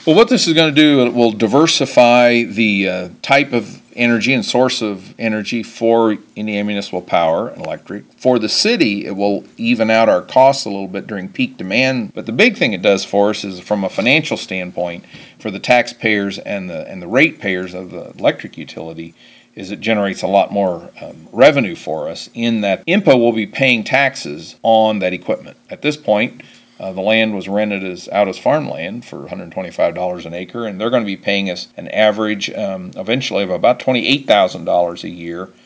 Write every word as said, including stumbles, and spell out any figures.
Well, what this is going to do, it will diversify the uh, type of energy and source of energy for Indiana Municipal Power and Electric. For the city, it will even out our costs a little bit during peak demand. But the big thing it does for us is from a financial standpoint, for the taxpayers and the and the ratepayers of the electric utility, is it generates a lot more um, revenue for us in that I M P A will be paying taxes on that equipment. At this point, uh, the land was rented as out as farmland for one hundred twenty-five dollars an acre, and they're going to be paying us an average um, eventually of about twenty-eight thousand dollars a year